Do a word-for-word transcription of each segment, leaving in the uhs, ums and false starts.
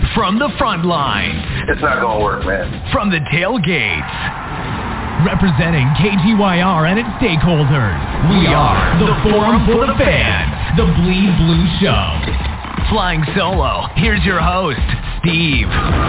From the front line. It's not going to work, man. From the tailgates. Representing K G Y R and its stakeholders. We are the Forum for the Fans. The Bleed Blue Show. Flying solo. Here's your host, Steve.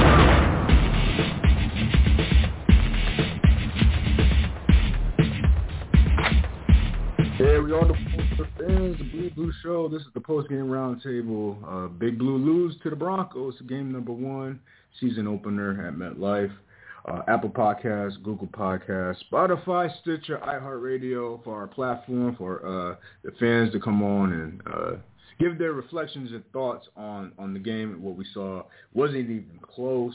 Hey, we're on the Forum for the Fans, the Bleed Blue Show. This is the post-game roundtable. Uh, Big Blue lose to the Broncos, game number one, season opener at MetLife. Uh, Apple Podcasts, Google Podcasts, Spotify, Stitcher, iHeartRadio for our platform for uh, the fans to come on and uh, give their reflections and thoughts on, on the game and what we saw. Wasn't even close.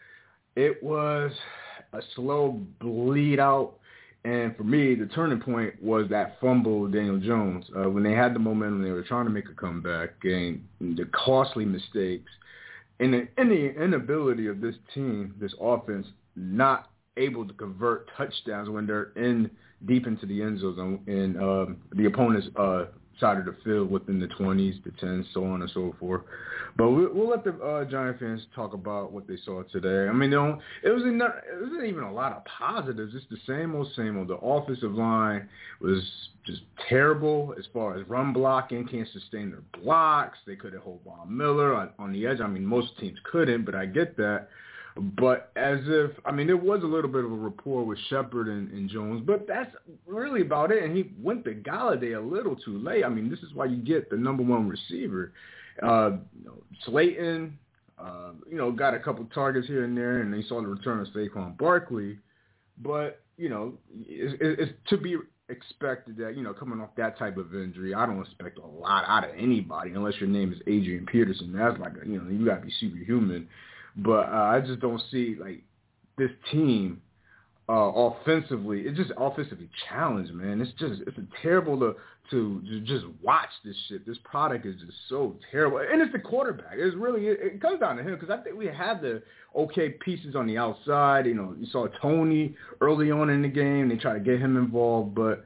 It was a slow bleed out. And for me, the turning point was that fumble with Daniel Jones. Uh, when they had the momentum, they were trying to make a comeback, and the costly mistakes, and the, and the inability of this team, this offense, not able to convert touchdowns when they're in deep into the end zone and um, the opponent's uh, side of the field within the twenties, the tens, so on and so forth. But we'll, we'll let the uh, Giant fans talk about what they saw today. I mean, it was not, it wasn't even a lot of positives. It's the same old, same old. The offensive line was just terrible as far as run blocking, can't sustain their blocks. They couldn't hold Von Miller on, on the edge. I mean, most teams couldn't, but I get that. But as if, I mean, there was a little bit of a rapport with Shepard and, and Jones, but that's really about it. And he went to Galladay a little too late. I mean, this is why you get the number one receiver. Uh, you know, Slayton, uh, you know, got a couple targets here and there, and they saw the return of Saquon Barkley. But, you know, it's, it's to be expected that, you know, coming off that type of injury, I don't expect a lot out of anybody unless your name is Adrian Peterson. That's like, a, you know, you got to be superhuman. But uh, I just don't see, like, this team uh, offensively. It's just offensively challenged, man. It's just it's terrible to, to to just watch this shit. This product is just so terrible. And it's the quarterback. It's really, it, it comes down to him because I think we have the okay pieces on the outside. You know, you saw Tony early on in the game. They try to get him involved, but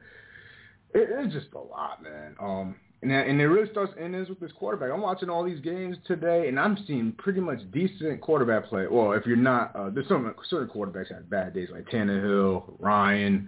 it, it's just a lot, man. Um, And, and it really starts and ends with this quarterback. I'm watching all these games today, and I'm seeing pretty much decent quarterback play. Well, if you're not, uh, there's some certain quarterbacks have bad days, like Tannehill, Ryan.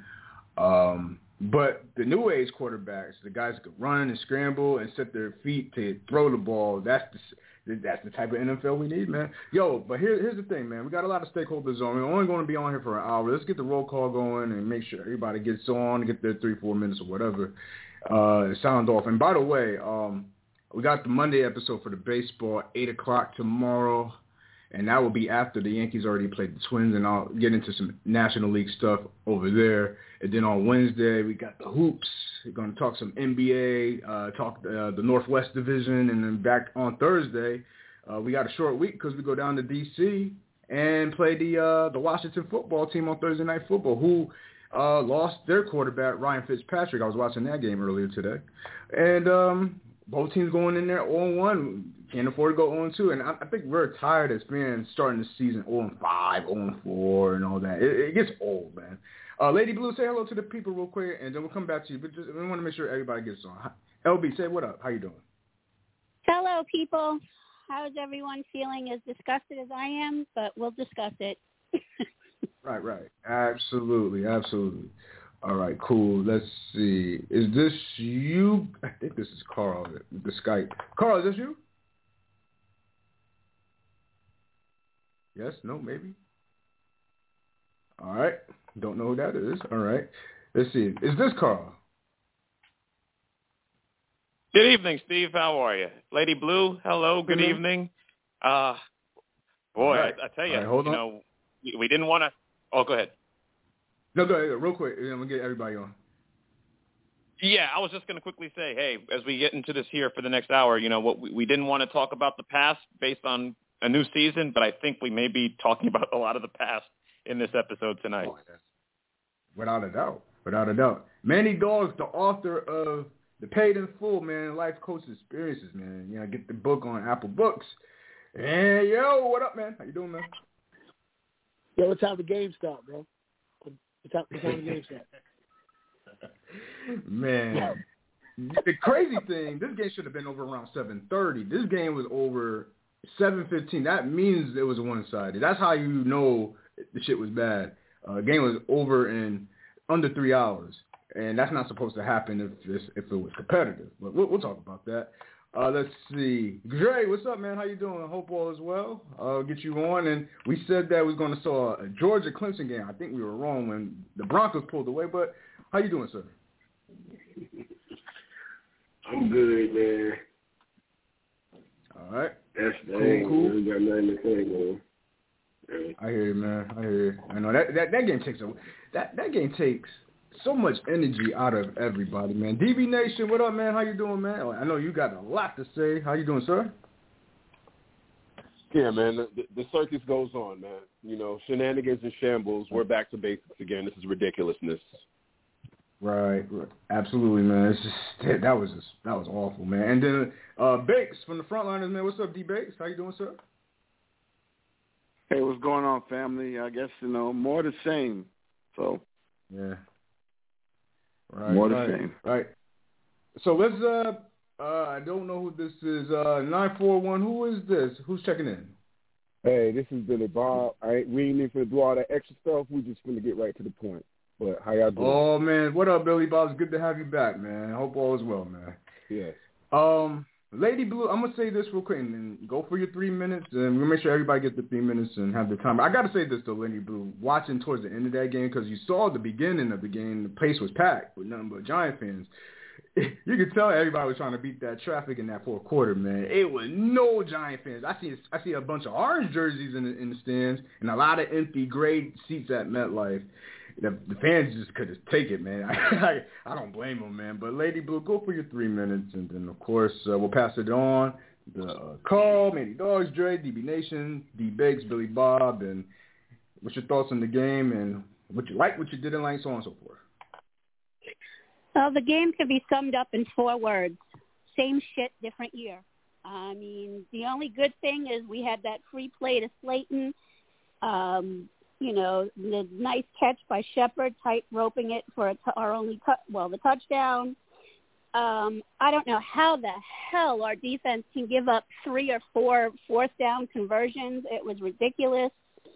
Um, but the new age quarterbacks, the guys that can run and scramble and set their feet to throw the ball, that's the, that's the type of N F L we need, man. Yo, but here, here's the thing, man. We got a lot of stakeholders on. We're only going to be on here for an hour. Let's get the roll call going and make sure everybody gets on, get their three, four minutes or whatever. Uh, sound off. And by the way, um, we got the Monday episode for the baseball, eight o'clock tomorrow, and that will be after the Yankees already played the Twins, and I'll get into some National League stuff over there. And then on Wednesday, we got the hoops. We're going to talk some N B A, uh, talk uh, the Northwest Division, and then back on Thursday, uh, we got a short week because we go down to D C and play the uh, the Washington football team on Thursday Night Football, who Uh, lost their quarterback, Ryan Fitzpatrick. I was watching that game earlier today. And um, both teams going in there oh and one. Can't afford to go oh and two. And I, I think we're tired as fans starting the season oh and five, oh and four, and all that. It, it gets old, man. Uh, Lady Blue, say hello to the people real quick, and then we'll come back to you. But just, we want to make sure everybody gets on. L B, say what up. How you doing? Hello, people. How's everyone feeling? As disgusted as I am, but we'll discuss it. Right, right. Absolutely, absolutely. All right, cool. Let's see. Is this you? I think this is Carl, the Skype. Carl, is this you? Yes, no, maybe. All right. Don't know who that is. All right. Let's see. Is this Carl? Good evening, Steve. How are you? Lady Blue, hello. Good mm-hmm. evening. Uh, boy, right. I, I tell you, right, hold you on. know, we, we didn't want to. Oh, go ahead. No, go ahead. Real quick. I'm going to get everybody on. Yeah, I was just going to quickly say, hey, as we get into this here for the next hour, you know, what we, we didn't want to talk about the past based on a new season, but I think we may be talking about a lot of the past in this episode tonight. Oh, without a doubt. Without a doubt. Manny Doggs, the author of The Paid in Full, man, Life Coach Experiences, man. You know, get the book on Apple Books. And, yo, what up, man? How you doing, man? Yo, what time the game start, bro? What time, what time the game start? Man, the crazy thing, this game should have been over around seven thirty. This game was over seven fifteen. That means it was one-sided. That's how you know the shit was bad. Uh, the game was over in under three hours, and that's not supposed to happen if this, if it was competitive. But we'll, we'll talk about that. Uh, let's see. Dre, what's up, man? How you doing? I hope all is well. I'll get you on. And we said that we was going to saw a Georgia-Clemson game. I think we were wrong when the Broncos pulled away. But how you doing, sir? I'm good, man. All right. That's cool, dang. cool. We got nothing to say, man. Yeah. I hear you, man. I hear you. I know that that, that game takes a that, that game takes so much energy out of everybody, man. D B Nation, what up, man? How you doing, man? I know you got a lot to say. How you doing, sir? Yeah, man. The, the circus goes on, man. You know, shenanigans and shambles. We're back to basics again. This is ridiculousness. Right, right. Absolutely, man. It's just that was just that was awful, man. And then uh, Bakes from the Frontliners, man. What's up, D Bakes? How you doing, sir? Hey, what's going on, family? I guess you know more the same. So yeah, right, more the right, same. Right. So let's. Uh, uh, I don't know who this is. Uh, nine four one. Who is this? Who's checking in? Hey, this is Billy Bob. I ain't, we ain't need to do all that extra stuff. We just finna get right to the point. But how y'all doing? Oh, man. What up, Billy Bob? It's good to have you back, man. I hope all is well, man. Yes. Um, Lady Blue, I'm going to say this real quick and then go for your three minutes. And we'll make sure everybody gets the three minutes and have the time. I got to say this, though, Lady Blue. Watching towards the end of that game, because you saw the beginning of the game, the place was packed with nothing but Giant fans. You could tell everybody was trying to beat that traffic in that fourth quarter, man. It was no Giant fans. I see I see a bunch of orange jerseys in the, in the stands and a lot of empty gray seats at MetLife. The, the fans just couldn't take it, man. I, I I don't blame them, man. But Lady Blue, go for your three minutes, and then of course uh, we'll pass it on. The uh, Carl, Manny Dogs, Dre, D B Nation, D Bakes, Billy Bob, and what's your thoughts on the game and what you like, what you didn't like, so on and so forth. Well, the game could be summed up in four words: same shit, different year. I mean, the only good thing is we had that free play to Slayton. Um, You know, the nice catch by Shepard, tight roping it for a t- our only, t- well, the touchdown. Um, I don't know how the hell our defense can give up three or four fourth down conversions. It was ridiculous.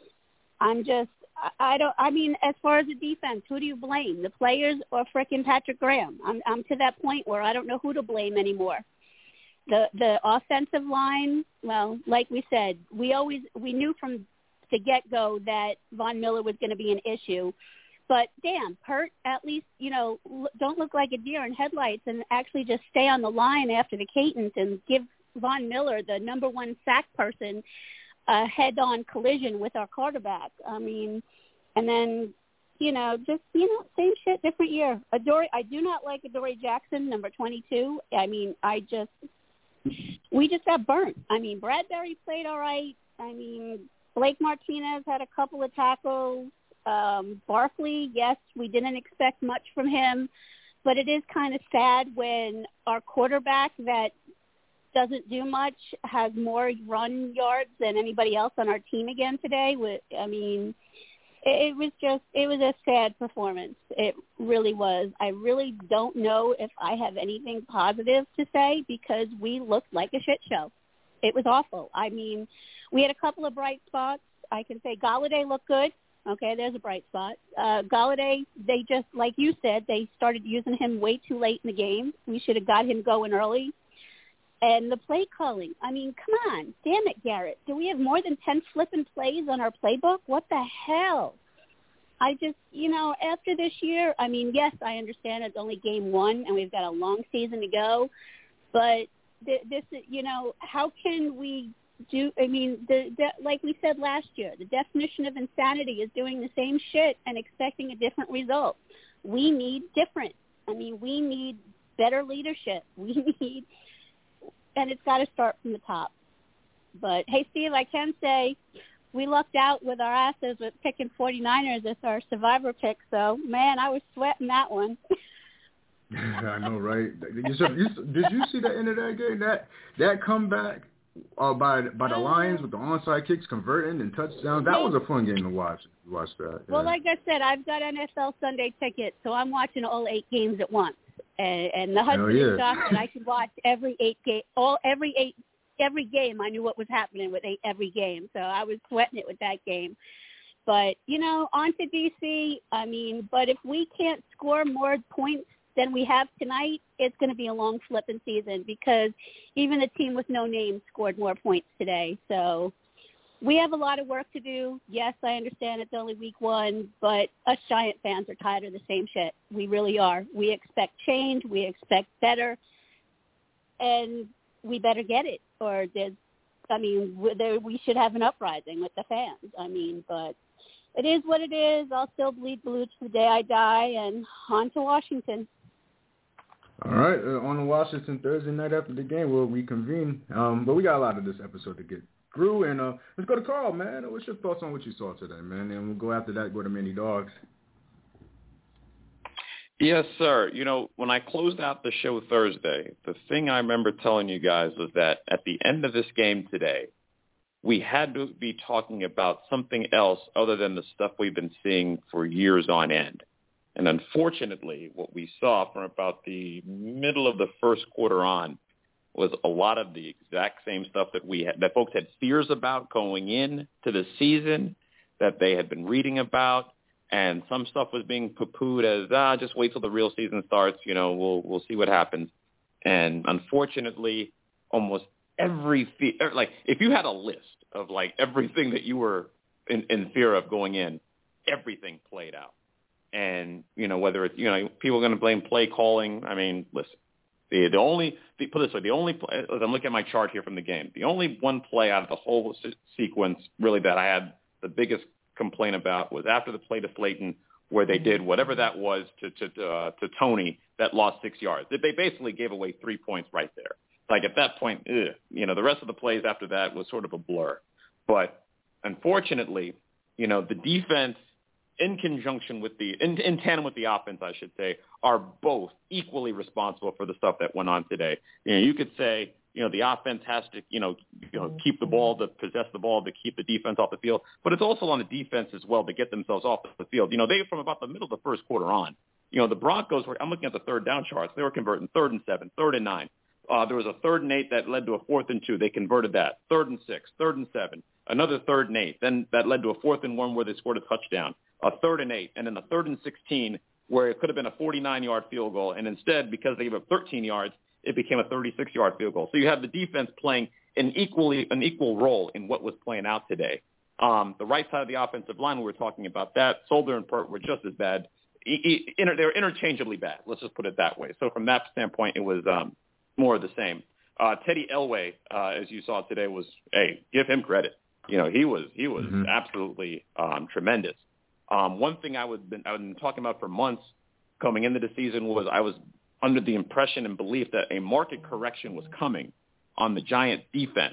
I'm just, I, I don't, I mean, as far as the defense, who do you blame? The players or frickin' Patrick Graham? I'm, I'm to that point where I don't know who to blame anymore. The the offensive line, well, like we said, we always, we knew from the get-go that Von Miller was going to be an issue. But, damn, Pert, at least, you know, l- don't look like a deer in headlights and actually just stay on the line after the Catons and give Von Miller, the number one sack person, a head-on collision with our quarterback. I mean, and then, you know, just, you know, same shit, different year. Adoree, I do not like Adoree Jackson, number twenty-two. I mean, I just, we just got burnt. I mean, Bradbury played all right. I mean, Blake Martinez had a couple of tackles. Um, Barkley, yes, we didn't expect much from him, but it is kind of sad when our quarterback that doesn't do much has more run yards than anybody else on our team again today. I mean, it was just, it was a sad performance. It really was. I really don't know if I have anything positive to say because we looked like a shit show. It was awful. I mean, we had a couple of bright spots. I can say Golladay looked good. Okay, there's a bright spot. Uh, Golladay, they just, like you said, they started using him way too late in the game. We should have got him going early. And the play calling, I mean, come on. Damn it, Garrett. Do we have more than ten flipping plays on our playbook? What the hell? I just, you know, after this year, I mean, yes, I understand it's only game one and we've got a long season to go. But th- this, you know, how can we do, I mean, the, the like we said last year, the definition of insanity is doing the same shit and expecting a different result. We need different. I mean, we need better leadership. We need, and it's got to start from the top. But, hey, Steve, I can say we lucked out with our asses with picking 49ers as our survivor pick. So, man, I was sweating that one. I know, right? You said, you, did you see the end of that game? That that comeback uh, by by the Lions with the onside kicks converting and touchdowns. That was a fun game to watch. Watch that. Yeah. Well, like I said, I've got N F L Sunday tickets, so I'm watching all eight games at once. And, and the husband yeah. is shocked that I can watch every eight game, all every eight every game, I knew what was happening with every game. So I was sweating it with that game. But, you know, on to D C. I mean, but if we can't score more points than we have tonight, it's going to be a long flipping season because even a team with no name scored more points today. So we have a lot of work to do. Yes, I understand it's only week one, but us Giant fans are tired of the same shit. We really are. We expect change. We expect better. And we better get it. Or there's, I mean, there, we should have an uprising with the fans. I mean, but it is what it is. I'll still bleed blue to the day I die, and on to Washington. All right, uh, on to Washington Thursday night after the game, we'll reconvene. Um, but we got a lot of this episode to get through, and uh, let's go to Carl, man. What's your thoughts on what you saw today, man? And we'll go after that, go to Many Dogs. Yes, sir. You know, when I closed out the show Thursday, the thing I remember telling you guys was that at the end of this game today, we had to be talking about something else other than the stuff we've been seeing for years on end. And unfortunately, what we saw from about the middle of the first quarter on was a lot of the exact same stuff that we had, that folks had fears about going in to the season, that they had been reading about, and some stuff was being poo-pooed as, ah, just wait till the real season starts, you know, we'll we'll see what happens. And unfortunately, almost every fe- like if you had a list of like everything that you were in, in fear of going in, everything played out. And you know whether it's you know people are going to blame play calling. I mean, listen, the the only the, put it this way, the only play, as I'm looking at my chart here from the game, the only one play out of the whole se- sequence really that I had the biggest complaint about was after the play to Slayton, where they did whatever that was to to uh, to Tony that lost six yards. They basically gave away three points right there. Like at that point, ugh, you know, the rest of the plays after that was sort of a blur. But unfortunately, you know, the defense in conjunction with the, in, in tandem with the offense, I should say, are both equally responsible for the stuff that went on today. You know, you could say, you know, the offense has to, you know, you know, keep the ball, to possess the ball, to keep the defense off the field. But it's also on the defense as well to get themselves off the field. You know, they, from about the middle of the first quarter on, you know, the Broncos were, I'm looking at the third down charts, they were converting third and seven, third and nine. Uh, there was a third and eight that led to a fourth and two. They converted that. Third and six, third and seven, another third and eight. Then that led to a fourth and one where they scored a touchdown, a third and eight, and then a third and sixteen where it could have been a forty-nine-yard field goal. And instead, because they gave up thirteen yards, it became a thirty-six-yard field goal. So you have the defense playing an equally an equal role in what was playing out today. Um, the right side of the offensive line, we were talking about that. Solder and Pert were just as bad. E- e- inter- they were interchangeably bad. Let's just put it that way. So from that standpoint, it was um, – more of the same. Uh, Teddy Elway, uh, as you saw today, was, hey, give him credit. You know, he was he was mm-hmm. absolutely um, tremendous. Um, one thing I would been, I've been talking about for months coming into the season was I was under the impression and belief that a market correction was coming on the Giant defense.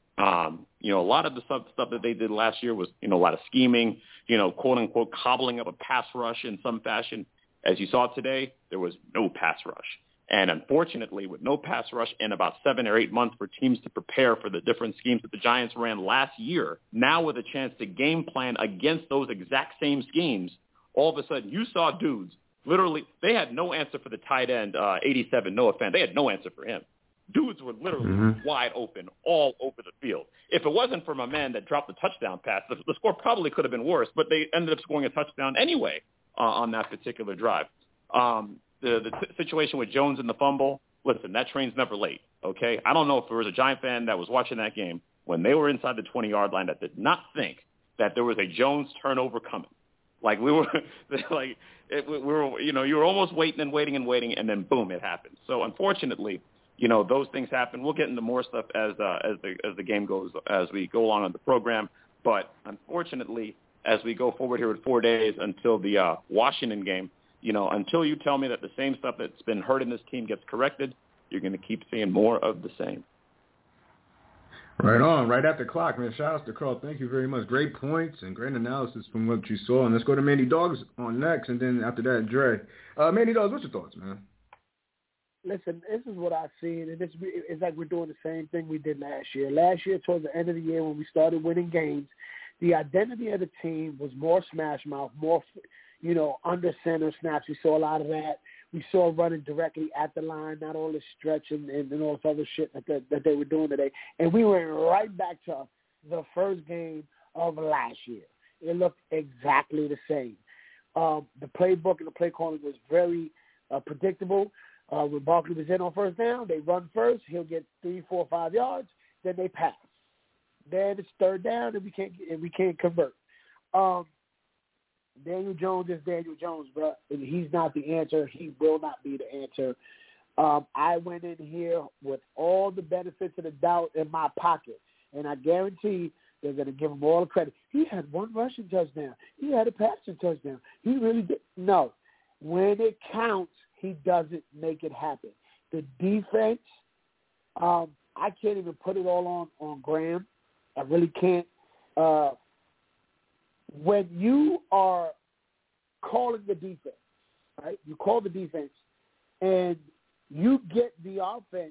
Um, you know, a lot of the stuff, stuff that they did last year was, you know, a lot of scheming, you know, quote unquote, cobbling up a pass rush in some fashion. As you saw today, there was no pass rush. And unfortunately, with no pass rush in about seven or eight months for teams to prepare for the different schemes that the Giants ran last year, now with a chance to game plan against those exact same schemes, all of a sudden you saw dudes, literally, they had no answer for the tight end, uh, eighty-seven, Noah Fant. They had no answer for him. Dudes were literally mm-hmm. wide open all over the field. If it wasn't for my man that dropped the touchdown pass, the, the score probably could have been worse, but they ended up scoring a touchdown anyway uh, on that particular drive. Um, The, the t- situation with Jones and the fumble, listen, that train's never late, okay? I don't know if there was a Giant fan that was watching that game when they were inside the twenty-yard line that did not think that there was a Jones turnover coming. Like, we were, like, it, we were, you know, you were almost waiting and waiting and waiting, and then, boom, it happened. So, unfortunately, you know, those things happen. We'll get into more stuff as uh, as the as the game goes, as we go along on the program. But, unfortunately, as we go forward here with four days until the uh, Washington game, you know, until you tell me that the same stuff that's been hurting this team gets corrected, you're going to keep seeing more of the same. Right on, right at the clock, man. Shout out to Carl. Thank you very much. Great points and great analysis from what you saw. And let's go to Mandy Dogs on next, and then after that, Dre. Uh, Mandy Dogs, what's your thoughts, man? Listen, this is what I've seen, and it's, it's like we're doing the same thing we did last year. Last year, towards the end of the year, when we started winning games, the identity of the team was more smash mouth, more – you know, under center snaps. We saw a lot of that. We saw running directly at the line, not all this stretching and, and all this other shit that, that, that they were doing today. And we went right back to the first game of last year. It looked exactly the same. Um, the playbook and the play calling was very uh, predictable. Uh, when Barkley was in on first down, they run first. He'll get three, four, five yards. Then they pass. Then it's third down, and we can't and we can't convert. Um, Daniel Jones is Daniel Jones, bro. And he's not the answer. He will not be the answer. Um, I went in here with all the benefits of the doubt in my pocket, and I guarantee they're going to give him all the credit. He had one rushing touchdown. He had a passing touchdown. He really did. No. When it counts, he doesn't make it happen. The defense, um, I can't even put it all on, on Graham. I really can't. Uh, when you are calling the defense, right, you call the defense, and you get the offense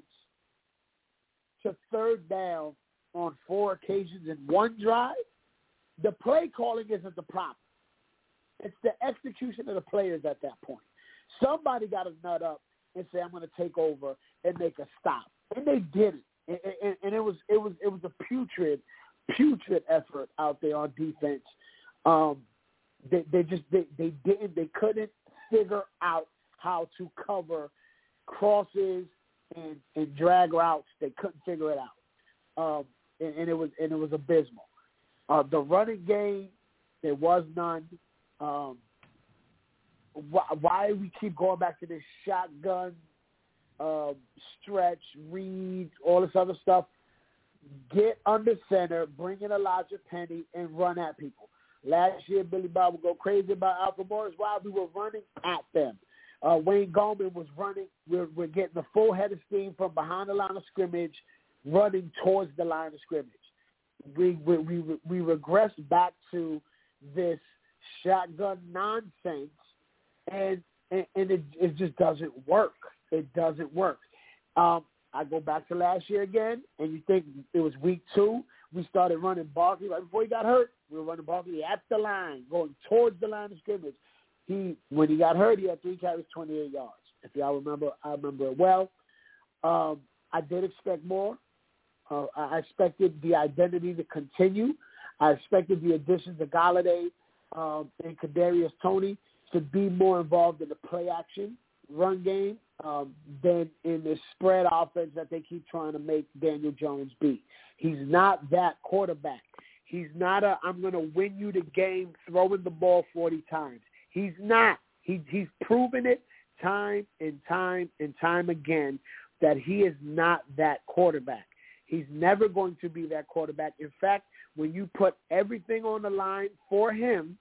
to third down on four occasions in one drive, the play calling isn't the problem. It's the execution of the players at that point. Somebody got to nut up and say, I'm going to take over and make a stop. And they did it. And, and, and it was it was it was a putrid, putrid effort out there on defense. Um, they, they just they, they didn't they couldn't figure out how to cover crosses and, and drag routes. They couldn't figure it out. Um, and, and it was and it was abysmal. Uh, the running game, there was none. Um, why, why we keep going back to this shotgun, uh, stretch, read, all this other stuff? Get under center, bring in Elijah Penny, and run at people. Last year, Billy Bob would go crazy about Alfred Morris while we were running at them. Uh, Wayne Gallman was running. We're, we're getting the full head of steam from behind the line of scrimmage, running towards the line of scrimmage. We we we, we regressed back to this shotgun nonsense, and and, and it, it just doesn't work. It doesn't work. Um, I go back to last year again, and you think it was week two. We started running Barkley right before he got hurt. We were running Barkley at the line, going towards the line of scrimmage. He, when he got hurt, he had three carries, twenty-eight yards. If y'all remember, I remember it well. Um, I did expect more. Uh, I expected the identity to continue. I expected the additions of Golladay um, and Kadarius Toney to be more involved in the play action run game um, than in the spread offense that they keep trying to make Daniel Jones be. He's not that quarterback. He's not a, I'm going to win you the game throwing the ball forty times. He's not. He, he's proven it time and time and time again that he is not that quarterback. He's never going to be that quarterback. In fact, when you put everything on the line for him,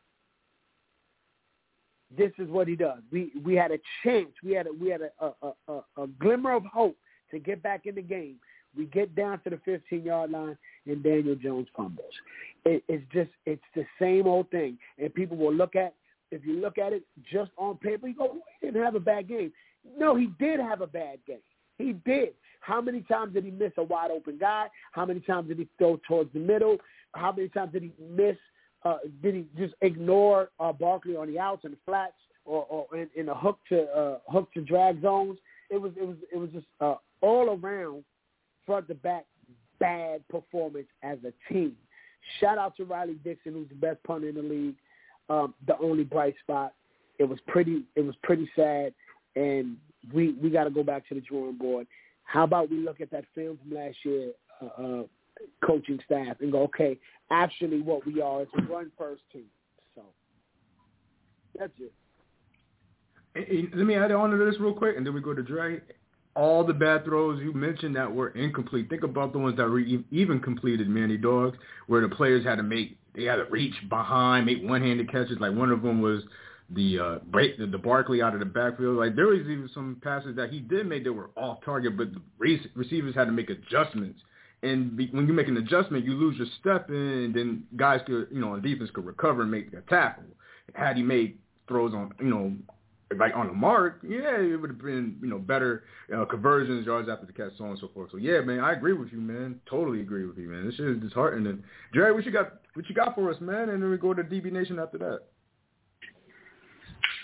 this is what he does. We we had a chance. We had a we had a a, a, a glimmer of hope to get back in the game. We get down to the fifteen-yard line, and Daniel Jones fumbles. It, it's just it's the same old thing. And people will look at, if you look at it just on paper, you go, well, he didn't have a bad game. No, he did have a bad game. He did. How many times did he miss a wide-open guy? How many times did he throw towards the middle? How many times did he miss? Uh, did he just ignore uh, Barkley on the outs and the flats, or, or in, in a hook to uh, hook to drag zones? It was it was it was just uh, all around, front to back, bad performance as a team. Shout out to Riley Dixon, who's the best punter in the league, um, the only bright spot. It was pretty it was pretty sad, and we we got to go back to the drawing board. How about we look at that film from last year, uh, uh, coaching staff, and go, okay, actually what we are is a run-first team. So that's it. Hey, hey, let me add on to this real quick, and then we go to Dre. All the bad throws you mentioned that were incomplete. Think about the ones that were even completed, Manny Dogs, where the players had to make, they had to reach behind, make one-handed catches. Like one of them was the uh, break, the, the Barkley out of the backfield. Like there was even some passes that he did make that were off target, but the re- receivers had to make adjustments. And be, when you make an adjustment, you lose your step, and then guys could, you know, on defense could recover and make a tackle. Had he made throws on, you know, like on the mark, yeah, it would have been, you know, better uh, conversions, yards after the catch, so on and so forth. So yeah, man, I agree with you, man. Totally agree with you, man. This shit is disheartening. Jerry, what you got? What you got for us, man? And then we go to D B Nation after that.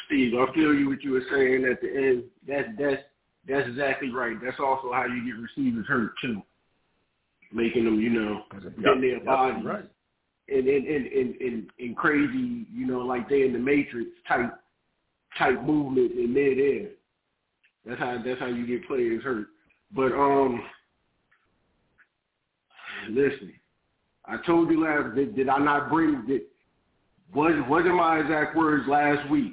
Steve, I feel you what you were saying at the end. That's that's that's exactly right. That's also how you get receivers hurt too, making them, you know, in their bodies, right. and and, and and and and crazy, you know, like they in the Matrix type type movement in midair. That's how that's how you get players hurt. But um, listen, I told you last did, did I not bring that? Was wasn't my exact words last week.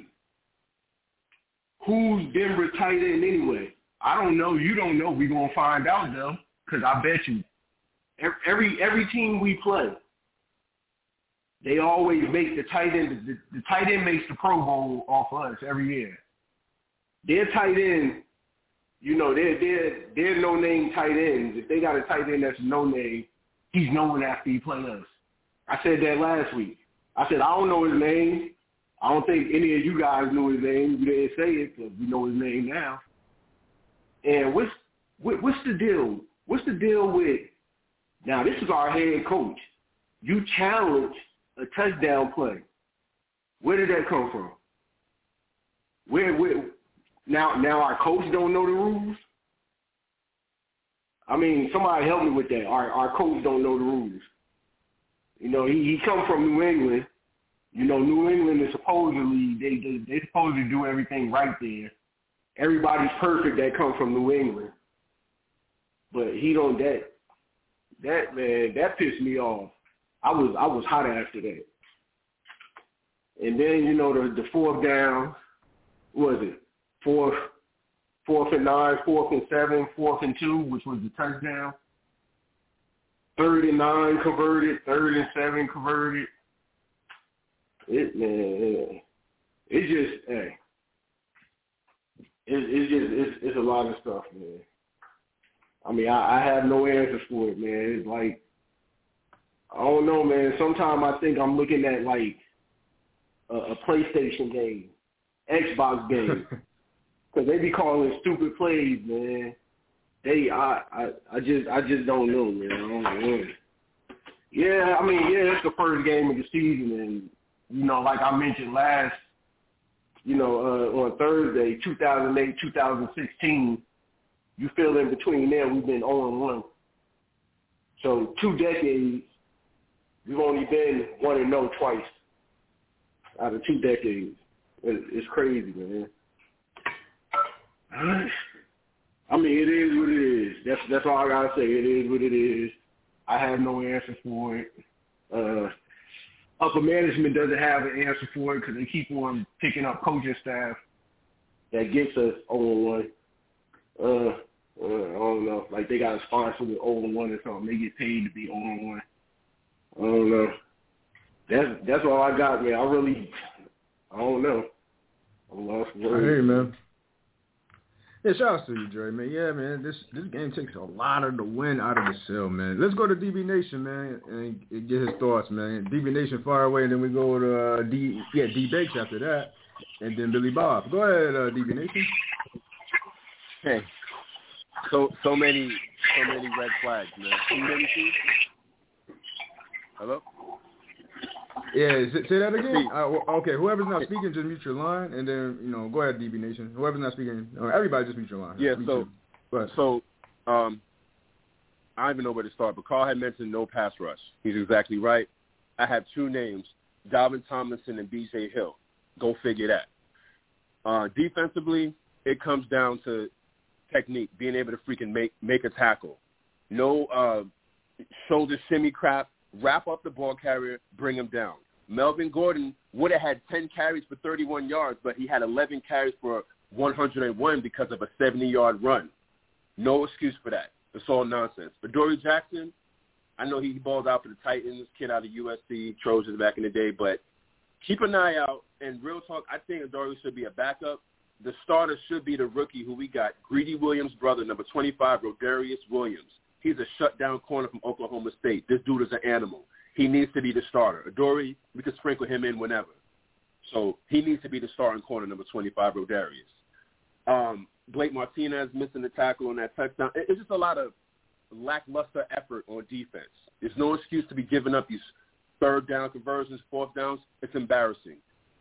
Who's Denver tight end anyway? I don't know. You don't know. We're going to find out, though, because I bet you every every team we play, they always make the tight end. The, the tight end makes the Pro Bowl off us every year. Their tight end, you know, they're, they're, they're no-name tight ends. If they got a tight end that's no-name, he's known after he played us. I said that last week. I said, I don't know his name. I don't think any of you guys knew his name. You didn't say it, because we know his name now. And what's what, what's the deal? What's the deal with, now this is our head coach. You challenge a touchdown play. Where did that come from? Where, where now, now our coach don't know the rules? I mean, somebody help me with that. Our, our coach don't know the rules. You know, he, he come from New England. You know, New England is supposedly, they, they, they supposed to do everything right there. Everybody's perfect that come from New England. But he don't, that, that, man, that pissed me off. I was, I was hot after that. And then, you know, the, the fourth down, what was it? Fourth, fourth and nine, fourth and seven, fourth and two, which was the touchdown. Third and nine converted, third and seven converted. It man, it just hey, it, it's just it's, it's a lot of stuff, man. I mean, I, I have no answers for it, man. It's like I don't know, man. Sometimes I think I'm looking at like a, a PlayStation game, Xbox game, because they be calling stupid plays, man. They, I, I, I just, I just don't know, man. I don't know. Yeah, I mean, yeah, it's the first game of the season, and you know, like I mentioned last, you know, uh, on Thursday, two thousand eight, two thousand sixteen, you feel in between there, we've been oh and one. So two decades, we've only been one and oh twice out of two decades. It's crazy, man. I mean, it is what it is. That's that's all I gotta say. It is what it is. I have no answer for it. Uh, upper management doesn't have an answer for it because they keep on picking up coaching staff that gets us oh and one. Uh, uh, I don't know. Like they got a sponsor with oh and one or something. They get paid to be oh and one. I don't know. That's that's all I got, man. I really, I don't know. I'm lost for words. Hey, man. Yeah, shout out to you, Dre, man. Yeah, man, this this game takes a lot of the win out of the cell, man. Let's go to D B Nation, man, and, and get his thoughts, man. D B Nation far away, and then we go to uh, D yeah D Bakes after that, and then Billy Bob. Go ahead, uh, D B Nation. Hey, so so many so many red flags, man. Hello. Yeah, say that again. Uh, okay, whoever's not speaking, just mute your line, and then you know, go ahead, D B Nation. Whoever's not speaking, or everybody just mute your line. Yeah. So, so um, I don't even know where to start. But Carl had mentioned no pass rush. He's exactly right. I have two names: Dalvin Tomlinson and B J Hill. Go figure that. Uh, defensively, it comes down to technique, being able to freaking make make a tackle. No uh, shoulder shimmy crap. Wrap up the ball carrier, bring him down. Melvin Gordon would have had ten carries for thirty-one yards, but he had eleven carries for one hundred one because of a seventy-yard run. No excuse for that. It's all nonsense. But Dory Jackson, I know he balled out for the Titans, kid out of U S C, Trojans back in the day, but keep an eye out. And real talk, I think Dory should be a backup. The starter should be the rookie who we got, Greedy Williams' brother, number twenty-five, Rodarius Williams. He's a shutdown corner from Oklahoma State. This dude is an animal. He needs to be the starter. Adoree, we can sprinkle him in whenever. So he needs to be the starting corner, number twenty-five, Rodarius. Um, Blake Martinez missing the tackle on that touchdown. It's just a lot of lackluster effort on defense. There's no excuse to be giving up these third down conversions, fourth downs. It's embarrassing.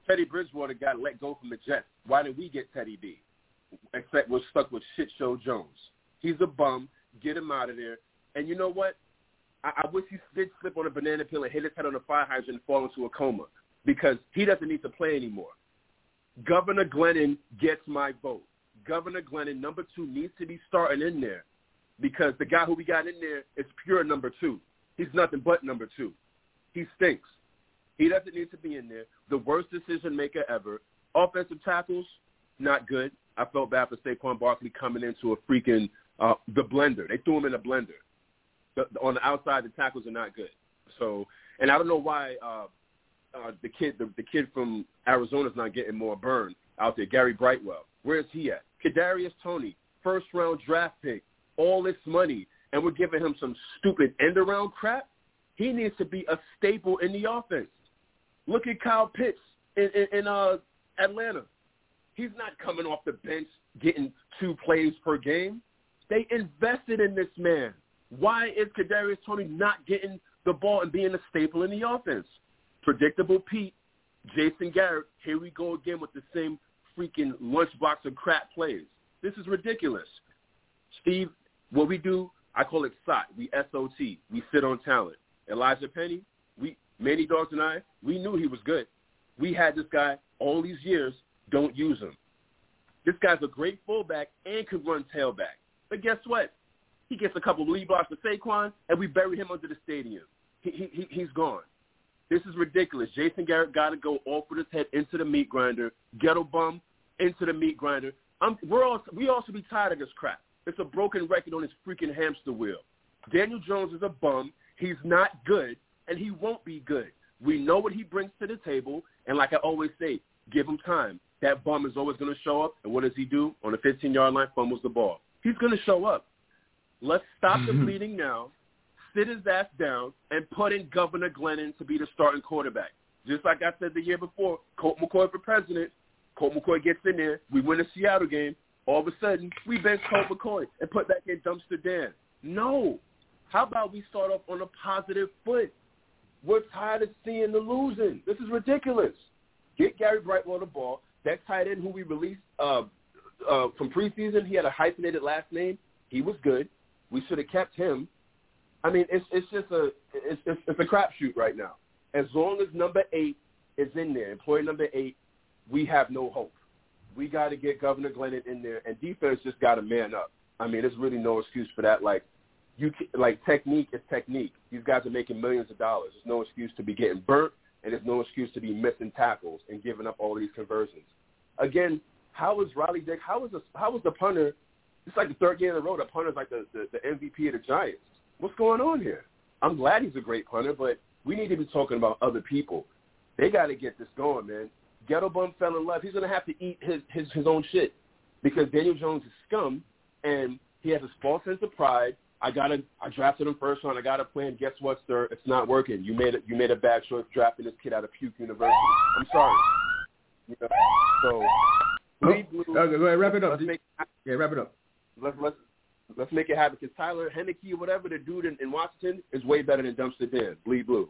Teddy Bridgewater got let go from the Jets. Why did we get Teddy B? Except we're stuck with shit show Jones. He's a bum. Get him out of there. And you know what? I, I wish he did slip on a banana peel and hit his head on a fire hydrant and fall into a coma because he doesn't need to play anymore. Governor Glennon gets my vote. Governor Glennon, number two, needs to be starting in there because the guy who we got in there is pure number two. He's nothing but number two. He stinks. He doesn't need to be in there. The worst decision maker ever. Offensive tackles, not good. I felt bad for Saquon Barkley coming into a freaking uh, the blender. They threw him in a blender. The, the, on the outside, the tackles are not good. So, and I don't know why uh, uh, the kid, the, the kid from Arizona is not getting more burn out there. Gary Brightwell, where is he at? Kadarius Toney, first round draft pick, all this money, and we're giving him some stupid end around crap. He needs to be a staple in the offense. Look at Kyle Pitts in, in, in uh, Atlanta. He's not coming off the bench getting two plays per game. They invested in this man. Why is Kadarius Toney not getting the ball and being a staple in the offense? Predictable Pete, Jason Garrett, here we go again with the same freaking lunchbox of crap plays. This is ridiculous. Steve, what we do, I call it S O T. We S O T. We sit on talent. Elijah Penny, we Manny Dogs and I, we knew he was good. We had this guy all these years. Don't use him. This guy's a great fullback and can run tailback. But guess what? He gets a couple of lead blocks for Saquon, and we bury him under the stadium. He, he, he's gone. This is ridiculous. Jason Garrett got to go off with his head into the meat grinder. Ghetto bum into the meat grinder. I'm, we're all, we all should be tired of this crap. It's a broken record on his freaking hamster wheel. Daniel Jones is a bum. He's not good, and he won't be good. We know what he brings to the table, and like I always say, give him time. That bum is always going to show up, and what does he do? On the fifteen-yard line, fumbles the ball. He's going to show up. Let's stop the bleeding now, sit his ass down, and put in Governor Glennon to be the starting quarterback. Just like I said the year before, Colt McCoy for president. Colt McCoy gets in there. We win a Seattle game. All of a sudden, we bench Colt McCoy and put back in Dumpster Dan. No. How about we start off on a positive foot? We're tired of seeing the losing. This is ridiculous. Get Gary Brightwell the ball. That tight end who we released uh, uh, from preseason, he had a hyphenated last name. He was good. We should have kept him. I mean, it's it's just a it's it's, it's a crapshoot right now. As long as number eight is in there, employee number eight, we have no hope. We got to get Governor Glennon in there, and defense just got to man up. I mean, there's really no excuse for that. Like you, like technique is technique. These guys are making millions of dollars. There's no excuse to be getting burnt, and there's no excuse to be missing tackles and giving up all these conversions. Again, how is Riley Dick? How is the how was the punter? It's like the third game in a row. The punter's like the, the, the M V P of the Giants. What's going on here? I'm glad he's a great punter, but we need to be talking about other people. They got to get this going, man. Ghetto Bum fell in love. He's going to have to eat his, his, his own shit because Daniel Jones is scum, and he has a false sense of pride. I gotta, I drafted him first round. I got a plan. Guess what, sir? It's not working. You made it. You made a bad choice drafting this kid out of Puke University. I'm sorry. You know, so, bleed blue. Okay, go ahead, wrap it up. Let's make, yeah, wrap it up. Let's let's let's make it happen because Tyler Henneke or whatever the dude in, in Washington is way better than Dumpster Dan. Bleed blue.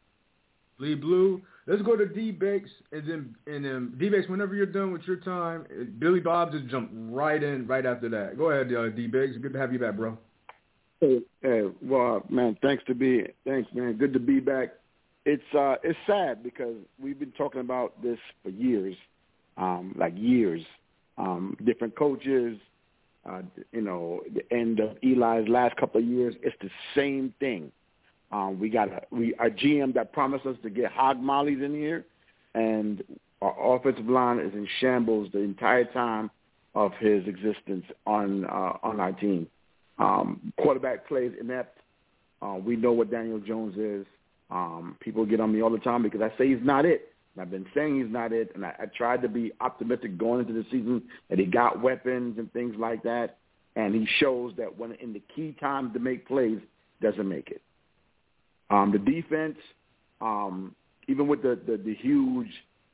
Bleed blue. Let's go to D-Bakes, and then and then D-Bakes, whenever you're done with your time, Billy Bob just jumped right in right after that. Go ahead, uh, D-Bakes. Good to have you back, bro. Hey, hey, well, man, thanks to be, thanks, man. Good to be back. It's uh, it's sad because we've been talking about this for years, um, like years. Um, different coaches, uh, you know, the end of Eli's last couple of years. It's the same thing. Um, we got a we our G M that promised us to get hog mollies in here, and our offensive line is in shambles the entire time of his existence on uh, on our team. Um, quarterback plays inept. Uh, we know what Daniel Jones is. Um, people get on me all the time because I say he's not it. And I've been saying he's not it, and I, I tried to be optimistic going into the season that he got weapons and things like that, and he shows that when in the key times to make plays, doesn't make it. Um, the defense, um, even with the, the, the huge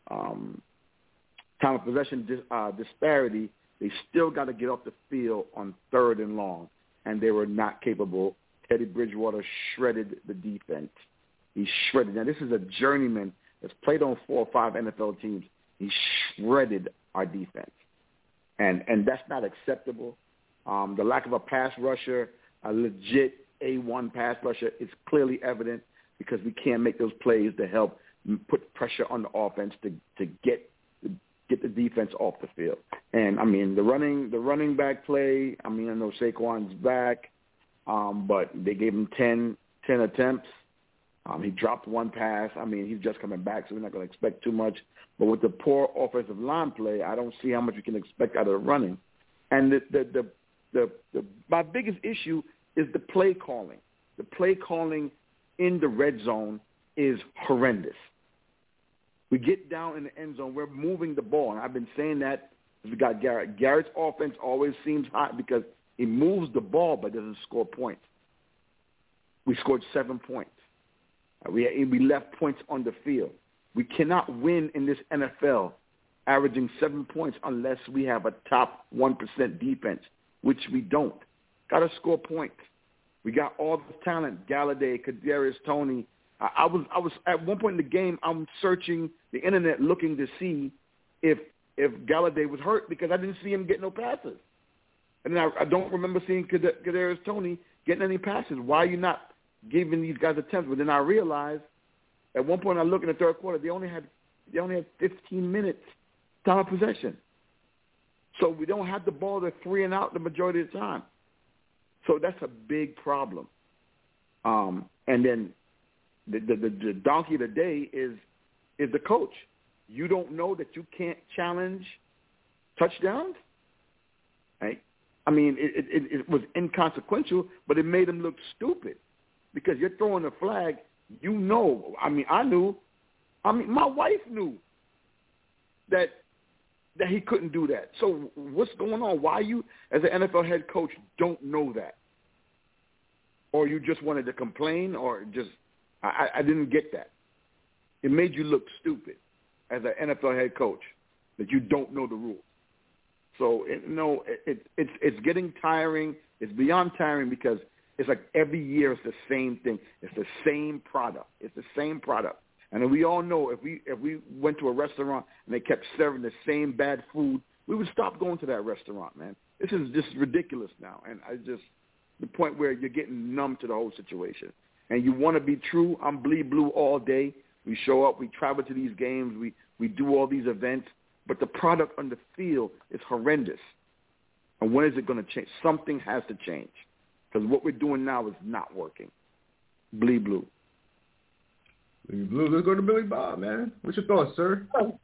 um, time of possession dis, uh, disparity, they still got to get off the field on third and long, and they were not capable. Teddy Bridgewater shredded the defense. He shredded. Now, this is a journeyman has played on four or five N F L teams. He shredded our defense, and and that's not acceptable. Um, the lack of a pass rusher, a legit A one pass rusher, is clearly evident because we can't make those plays to help put pressure on the offense to to get get the defense off the field. And I mean the running the running back play. I mean I know Saquon's back, um, but they gave him ten, ten attempts. Um, he dropped one pass. I mean, he's just coming back, so we're not going to expect too much. But with the poor offensive line play, I don't see how much we can expect out of the running. And the the the, the, the my biggest issue is the play calling. The play calling in the red zone is horrendous. We get down in the end zone, we're moving the ball, and I've been saying that. We got Garrett. Garrett's offense always seems hot because he moves the ball but doesn't score points. We scored seven points. We we left points on the field. We cannot win in this N F L averaging seven points unless we have a top one percent defense, which we don't. Got to score points. We got all the talent, Galladay, Kadarius Toney. I, I was I was at one point in the game, I'm searching the internet looking to see if if Galladay was hurt because I didn't see him get no passes. And then I, I don't remember seeing Kadarius Toney getting any passes. Why are you not giving these guys attempts? But then I realized at one point I look in the third quarter, they only had they only had fifteen minutes time of possession. So we don't have the ball to three and out the majority of the time. So that's a big problem. Um, and then the, the, the, the donkey of the day is is the coach. You don't know that you can't challenge touchdowns? Right? I mean, it, it, it was inconsequential, but it made him look stupid because you're throwing a flag. You know, I mean, I knew. I mean, my wife knew that that he couldn't do that. So what's going on? Why you, as an N F L head coach, don't know that? Or you just wanted to complain or just – I, I didn't get that. It made you look stupid as an N F L head coach that you don't know the rules. So, it, no, it, it, it's it's getting tiring. It's beyond tiring because it's like every year it's the same thing. It's the same product. It's the same product. And we all know if we if we went to a restaurant and they kept serving the same bad food, we would stop going to that restaurant, man. This is just ridiculous now. And I just the point where you're getting numb to the whole situation. And you want to be true. I'm bleed blue all day. We show up. We travel to these games. We, we do all these events. But the product on the field is horrendous. And when is it going to change? Something has to change because what we're doing now is not working. Bleed blue. Bleed blue. Let's go to Billy Bob, man. What's your thoughts, sir?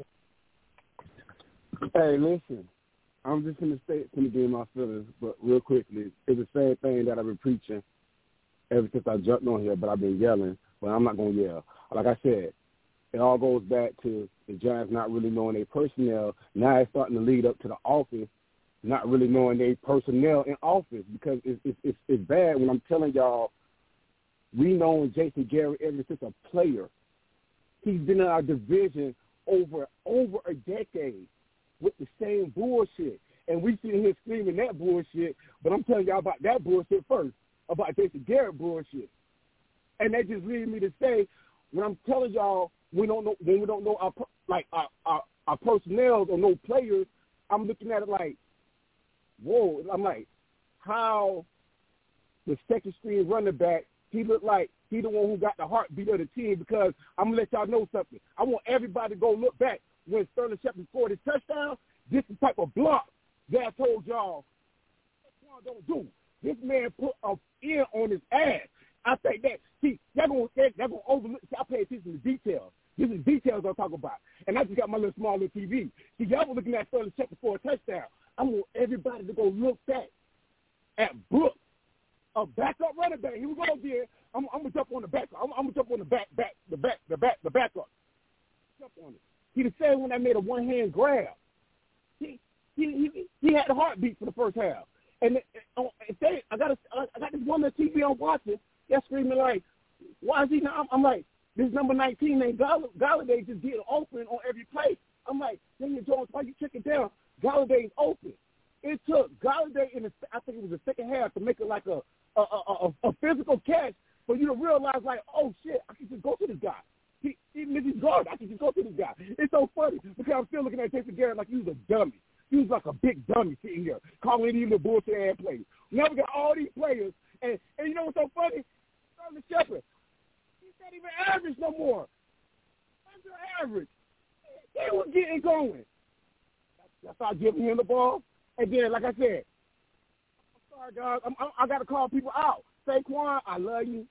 Hey, listen. I'm just going to say going to give my feelings, but real quickly, it's the same thing that I've been preaching ever since I jumped on here, but I've been yelling, but I'm not going to yell. Like I said, it all goes back to the Giants not really knowing their personnel. Now it's starting to lead up to the office not really knowing their personnel in office because it's, it's, it's, it's bad when I'm telling y'all we known Jason Garrett ever since a player. He's been in our division over over a decade with the same bullshit. And we sitting here screaming that bullshit, but I'm telling y'all about that bullshit first, about Jason Garrett bullshit. And that just leads me to say, when I'm telling y'all we don't know when we don't know our like our, our, our personnel or no players, I'm looking at it like, whoa. I'm like, how the second string running back, he looked like he the one who got the heartbeat of the team because I'm going to let y'all know something. I want everybody to go look back when Sterling Shepard scored his touchdown. This is the type of block that I told y'all don't do. This man put a ear on his ass. I think that, see, they're going to they're gonna overlook. See, I pay attention to details. This is details I'm talking about. And I just got my little small little T V. See, y'all were looking at Sterling Shepard for a touchdown. I want everybody to go look back at Brooks, a backup running back. Here we go again. I'm, I'm gonna jump on the back. I'm, I'm gonna jump on the back, back, the back, the back, the backup. Jump on it. He the same one that made a one hand grab. He he he, he had the heartbeat for the first half. And if they, I got a, I got this woman on T V I'm watching. They're screaming like, "Why is he not?" I'm, I'm like, this number nineteen named Gall- Galladay just did open on every play. I'm like, Daniel Jones, why you check it down? Galladay's open. It took Galladay in the, I think it was the second half to make it like a a, a, a, a physical catch for you to realize like, oh shit, I can just go to this guy. He he even if he's guard, I can just go to this guy. It's so funny because I'm still looking at Jason Garrett like he was a dummy. He was like a big dummy sitting here, calling even the bullshit ass players. Now we got all these players, and, and you know what's so funny? Sterling Shepard, he's not even average no more. Under average. He was getting going. That's how I give him the ball. And then, like I said, I'm sorry, guys. I'm, I'm, I got to call people out. Saquon, I love you.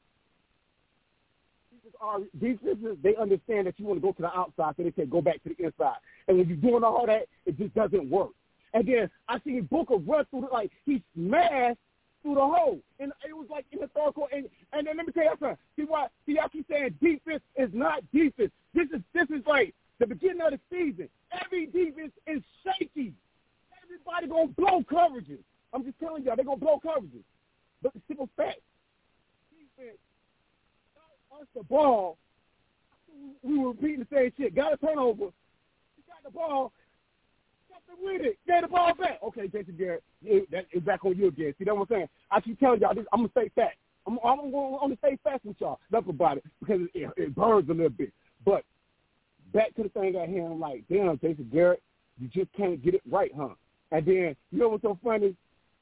Our defenses, they understand that you want to go to the outside, so they say go back to the inside. And when you're doing all that, it just doesn't work. And then I seen Booker run through the, like, he smashed through the hole. And it was like in the third quarter. And, and then let me tell you something. See why? See, y'all keep saying defense is not defense. This is this is like the beginning of the season. Every defense is shaky. Everybody going to blow coverages. I'm just telling y'all, they're going to blow coverages. But the simple fact, defense, us the ball, we were repeating the same shit. Got a turnover. He got the ball. Something with it. Get the ball back. Okay, Jason Garrett, it, that is back on you again. See, that's what I'm saying? I keep telling y'all this. I'm going to stay fast. I'm, I'm going to stay fast with y'all. Enough about it because it, it burns a little bit. But back to the thing at him, like, damn, Jason Garrett, you just can't get it right, huh? And then, you know what's so funny?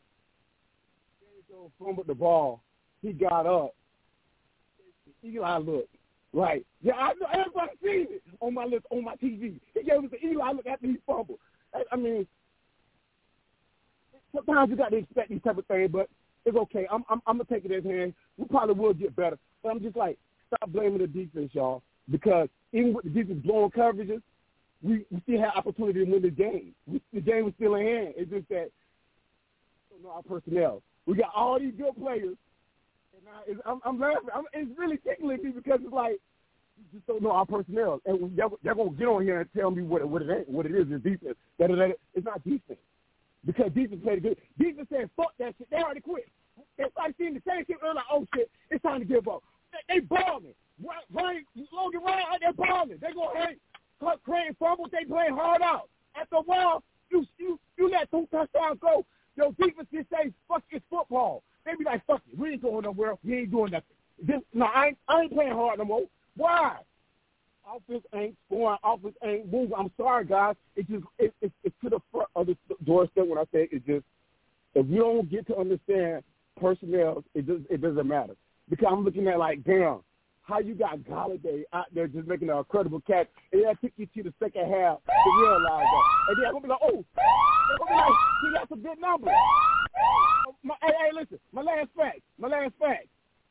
He fumbled the ball. He got up. Eli look. Right. Yeah, I know everybody seen it on my list on my T V. He gave us the Eli look after he fumbled. I, I mean, sometimes you got to expect these type of things, but it's okay. I'm I'm, I'm gonna take it as hand. We probably will get better, but I'm just like, stop blaming the defense, y'all, because even with the defense blowing coverages, we, we still have opportunity to win the game. We, the game is still in hand. It's just that we don't know our personnel. We got all these good players. And I, I'm, I'm laughing. I'm, it's really tickling me because it's like you just don't know our personnel, and they're, they're gonna get on here and tell me what what it ain't, what it is in defense. That it, it's not defense because defense played good. Defense said fuck that shit. They already quit. They started seeing the same shit. They're like, oh shit, it's time to give up. They, they balling. Ryan, Logan Ryan out there balling. They go hey, Clark Crane fumbles. They play hard out. After a while, you you you let two touchdowns go. Your defense just say fuck it's football. They be like, fuck it, we ain't going nowhere. We ain't doing nothing. This, no, I ain't, I ain't playing hard no more. Why? Offense ain't scoring. Offense ain't moving. I'm sorry, guys. It just it, it, it's to the front of the doorstep when I say it's just if you don't get to understand personnel, it just it doesn't matter. Because I'm looking at like, damn, how you got Golladay out there just making a credible catch, and that took you to the second half to realize that. And then I'm gonna be like, oh, I'm gonna be like, he got some good numbers. My, hey, hey, listen, my last fact, my last fact.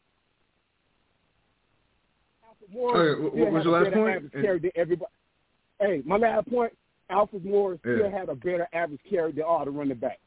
Morris, okay, what was your last point? Carry than everybody. Hey, my last point, Alfred Morris yeah. still had a better average carry than all the running back.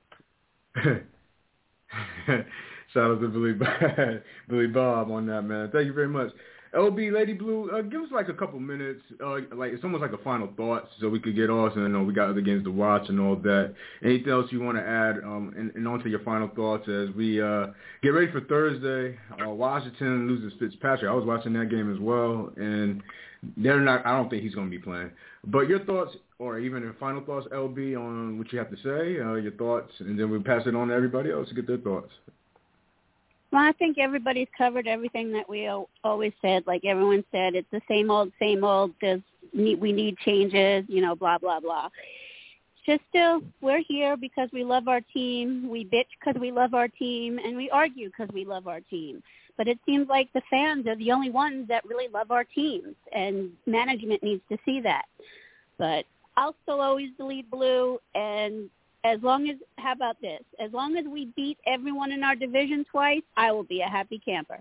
Shout out to Billy Bob, Billy Bob on that, man. Thank you very much. L B, Lady Blue, uh, give us like a couple minutes. Uh, like it's almost like a final thought, so we could get off. And I know we got other games to watch and all that. Anything else you want to add? Um, and, and on to your final thoughts as we uh, get ready for Thursday. Uh, Washington loses Fitzpatrick. I was watching that game as well, and they're not. I don't think he's going to be playing. But your thoughts, or even your final thoughts, L B, on what you have to say. Uh, your thoughts, and then we'll pass it on to everybody else to get their thoughts. Well, I think everybody's covered everything that we always said. Like everyone said, it's the same old, same old. There's we need changes, you know, blah, blah, blah. Just still, we're here because we love our team. We bitch because we love our team, and we argue because we love our team. But it seems like the fans are the only ones that really love our teams, and management needs to see that. But I'll still always bleed blue, and as long as, how about this? As long as we beat everyone in our division twice, I will be a happy camper.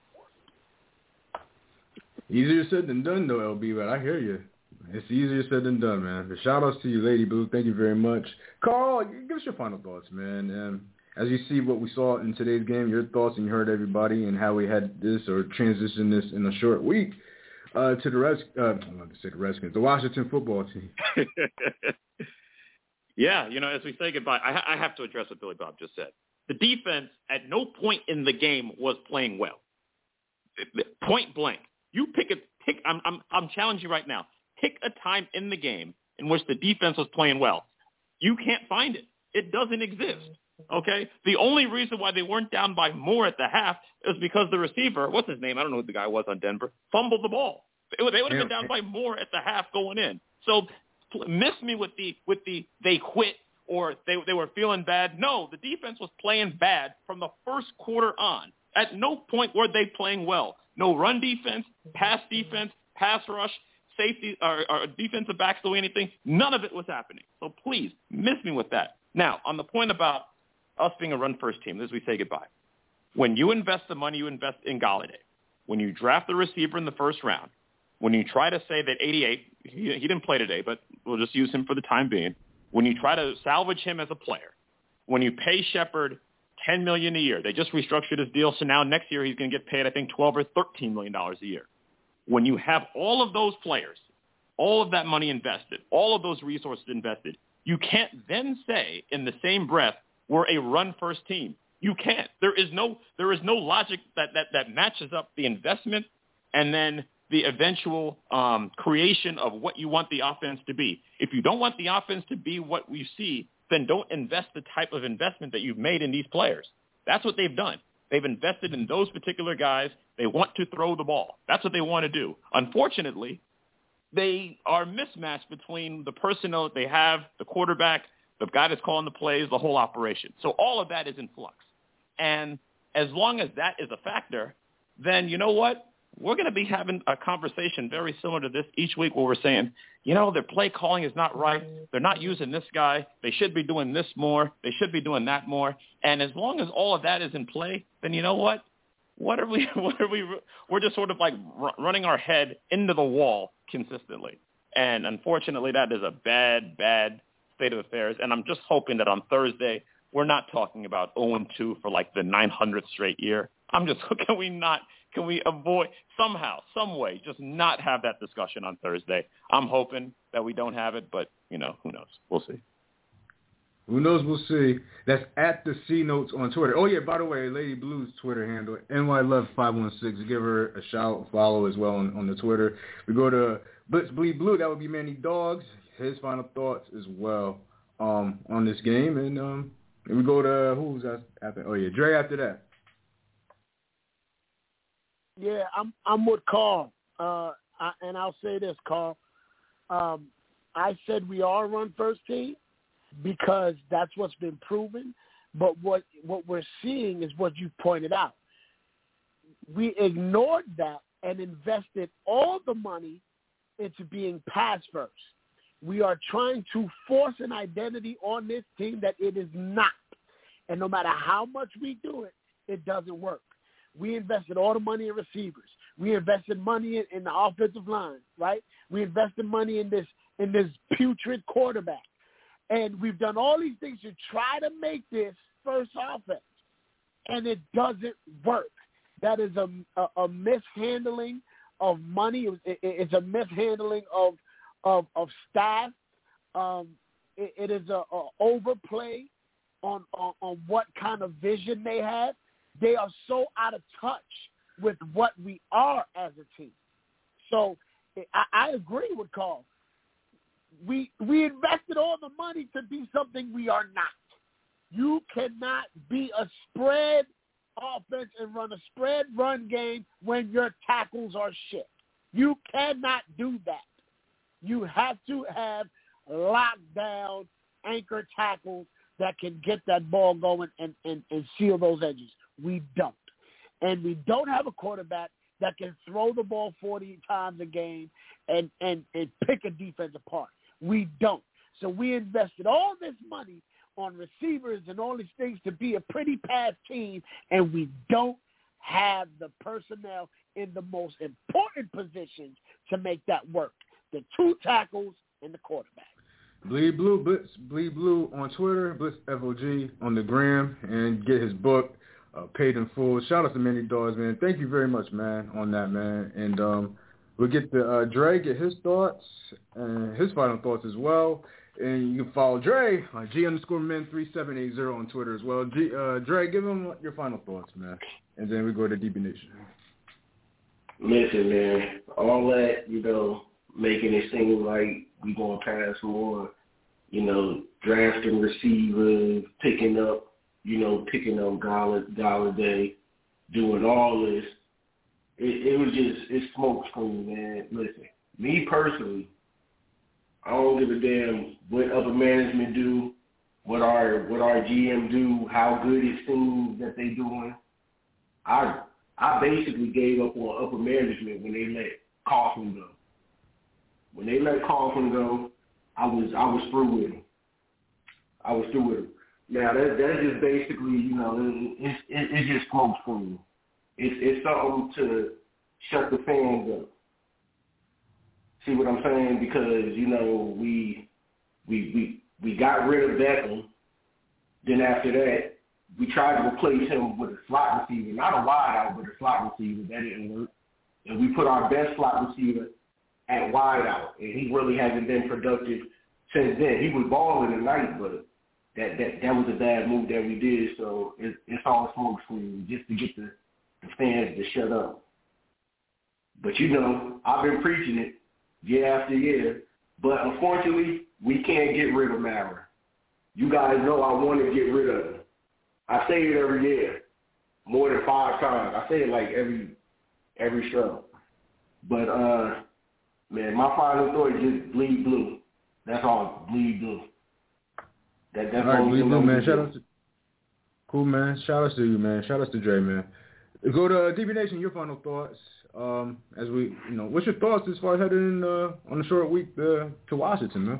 Easier said than done, though, L B, but I hear you. It's easier said than done, man. The shout-outs to you, Lady Blue. Thank you very much. Carl, give us your final thoughts, man. And as you see what we saw in today's game, your thoughts, and you heard everybody and how we had this or transitioned this in a short week uh, to the Reds, uh, I'm not to say the Redskins, the Washington football team. Yeah, you know, as we say goodbye, I, I have to address what Billy Bob just said. The defense at no point in the game was playing well. Point blank. You pick a pick. I'm I'm I'm challenging you right now. Pick a time in the game in which the defense was playing well. You can't find it. It doesn't exist. Okay. The only reason why they weren't down by more at the half is because the receiver, what's his name? I don't know who the guy was on Denver, fumbled the ball. They would, they would have been down by more at the half going in. So miss me with the with the they quit or they they were feeling bad. No, the defense was playing bad from the first quarter on. At no point were they playing well. No run defense, pass defense, pass rush, safety, or, or defensive backs doing anything. None of it was happening. So please, miss me with that. Now, on the point about us being a run-first team, as we say goodbye, when you invest the money you invest in Golladay, when you draft the receiver in the first round, when you try to say that eighty-eight, he, he didn't play today, but we'll just use him for the time being, when you try to salvage him as a player, when you pay Shepard ten million dollars a year, they just restructured his deal, so now next year he's going to get paid, I think, twelve or thirteen million dollars a year. When you have all of those players, all of that money invested, all of those resources invested, you can't then say in the same breath, we're a run-first team. You can't. There is no there is no logic that, that, that matches up the investment and then the eventual um, creation of what you want the offense to be. If you don't want the offense to be what we see, then don't invest the type of investment that you've made in these players. That's what they've done. They've invested in those particular guys. They want to throw the ball. That's what they want to do. Unfortunately, they are mismatched between the personnel that they have, the quarterback, the guy that's calling the plays, the whole operation. So all of that is in flux. And as long as that is a factor, then you know what? We're going to be having a conversation very similar to this each week where we're saying, you know, their play calling is not right. They're not using this guy. They should be doing this more. They should be doing that more. And as long as all of that is in play, then you know what? What are we? What are we? We're just sort of like running our head into the wall consistently. And unfortunately, that is a bad, bad state of affairs. And I'm just hoping that on Thursday, we're not talking about oh and two for like the nine hundredth straight year. I'm just, can we not, can we avoid somehow, some way, just not have that discussion on Thursday? I'm hoping that we don't have it, but, you know, who knows? We'll see. Who knows? We'll see. That's at the C Notes on Twitter. Oh, yeah, by the way, Lady Blue's Twitter handle, N Y Love five one six. Give her a shout, follow as well on, on the Twitter. We go to Blitz Bleed Blue. That would be Manny Dogs. His final thoughts as well um, on this game. And, um, and we go to, who's after? Oh, yeah, Dre after that. Yeah, I'm I'm with Carl, uh, I, and I'll say this, Carl. Um, I said we are a run-first team because that's what's been proven. But what what we're seeing is what you pointed out. We ignored that and invested all the money into being pass first. We are trying to force an identity on this team that it is not. And no matter how much we do it, it doesn't work. We invested all the money in receivers. We invested money in, in the offensive line, right? We invested money in this in this putrid quarterback. And we've done all these things to try to make this first offense. And it doesn't work. That is a, a, a mishandling of money. It, it's a mishandling of of, of staff. Um, it, it is a, a overplay on, on, on what kind of vision they have. They are so out of touch with what we are as a team. So I, I agree with Carl. We we invested all the money to be something we are not. You cannot be a spread offense and run a spread run game when your tackles are shit. You cannot do that. You have to have lockdown anchor tackles that can get that ball going and, and, and seal those edges. We don't. And we don't have a quarterback that can throw the ball forty times a game and, and, and pick a defense apart. We don't. So we invested all this money on receivers and all these things to be a pretty pass team, and we don't have the personnel in the most important positions to make that work. The two tackles and the quarterback. Bleed Blue, Blitz, Bleed Blue on Twitter, Blitz F O G on the gram, and get his book, uh, Paid in Full. Shout out to Manny Dogs, man. Thank you very much, man, on that, man. And um, we'll get the uh, Dre, get his thoughts and his final thoughts as well. And you can follow Dre, uh, G underscore men three seven eight zero on Twitter as well. G, uh, Dre, give him your final thoughts, man. And then we go to D B Nation. Listen, man, all that, you know, making it seem like we going to pass more, you know, drafting receivers, picking up, you know, picking up Galladay, doing all this. it, it was just it's smoke screen, man. Listen, me personally, I don't give a damn what upper management do, what our what our G M do, how good it seems that they doing. I I basically gave up on upper management when they let Coughlin go. When they let Coughlin go, I was I was through with him. I was through with him. Now that that's just basically, you know, it, it, it, it's just smoke screen. It's it's something to shut the fans up. See what I'm saying? Because, you know, we we we we got rid of Beckham. Then after that, we tried to replace him with a slot receiver, not a wide out, but a slot receiver. That didn't work. And we put our best slot receiver at wide out, and he really hasn't been productive since then. He was balling tonight, but that that that was a bad move that we did. So it, it's all smoke screen just to get the, the fans to shut up. But you know, I've been preaching it year after year. But unfortunately, we can't get rid of Mara. You guys know I want to get rid of him. I say it every year, more than five times. I say it like every every show. But uh, man, my final thought is just bleed blue. That's all, bleed blue. That, that's all right, all bleed blue, man. Shout out to cool, man. Shout out to you, man. Shout out to Dre, man. Go to D B Nation. Your final thoughts. Um, as we, you know, what's your thoughts as far as heading uh, on the short week uh, to Washington, man?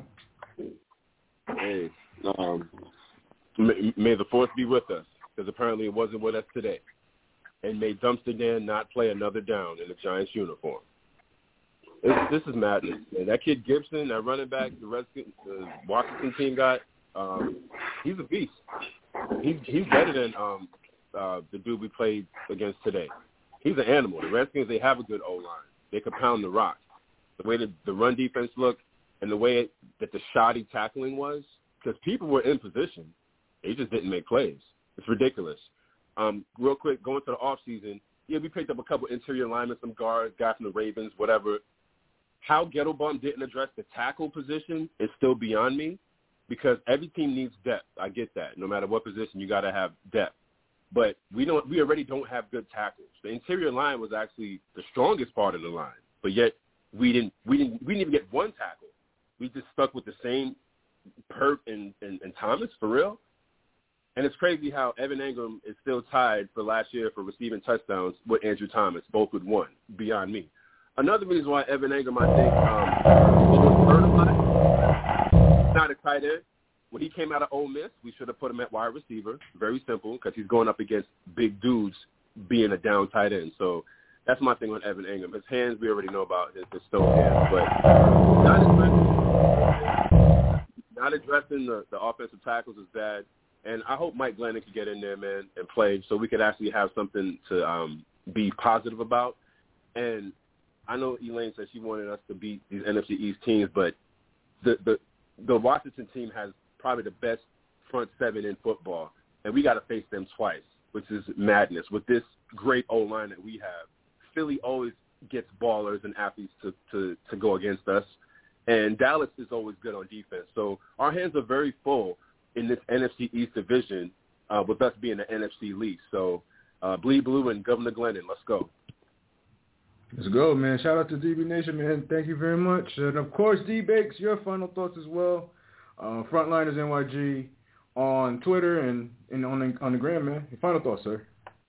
Hey, um, may, may the force be with us, because apparently it wasn't with us today. And may Dumpster Dan not play another down in the Giants uniform. This, this is madness. Man. That kid Gibson, that running back, the Redskins, the Washington team got, um, he's a beast. He's he's better than um, uh, the dude we played against today. He's an animal. The Redskins, they have a good O-line. They can pound the rock. The way that the run defense looked and the way it, that the shoddy tackling was, because people were in position, they just didn't make plays. It's ridiculous. Um, real quick, going to the offseason, yeah, we picked up a couple interior linemen, some guards, guy from the Ravens, whatever. How Ghetto Bum didn't address the tackle position is still beyond me, because every team needs depth. I get that. No matter what position, you got to have depth. But we don't. We already don't have good tackles. The interior line was actually the strongest part of the line, but yet we didn't. We didn't. We didn't even get one tackle. We just stuck with the same Pert and, and, and Thomas for real. And it's crazy how Evan Engram is still tied for last year for receiving touchdowns with Andrew Thomas, both with one. Beyond me. Another reason why Evan Engram, I think, um, was hurt a lot. Not a tight end. When he came out of Ole Miss, we should have put him at wide receiver. Very simple, because he's going up against big dudes being a down tight end. So that's my thing on Evan Engram. His hands, we already know about his, his stone hands. But not addressing, not addressing the, the offensive tackles is bad. And I hope Mike Glennon could get in there, man, and play so we could actually have something to um, be positive about. And I know Elaine said she wanted us to beat these N F C East teams, but the the, the Washington team has probably the best front seven in football, and we got to face them twice, which is madness. With this great O-line that we have, Philly always gets ballers and athletes to, to, to go against us, and Dallas is always good on defense. So our hands are very full in this N F C East division, uh, with us being the N F C least. So uh, bleed blue and Governor Glennon, let's go. Let's go, man. Shout out to D B Nation, man. Thank you very much. And, of course, D-Bakes, your final thoughts as well. Uh, Frontliners N Y G on Twitter and, and on the, on the gram, man. Your final thoughts, sir.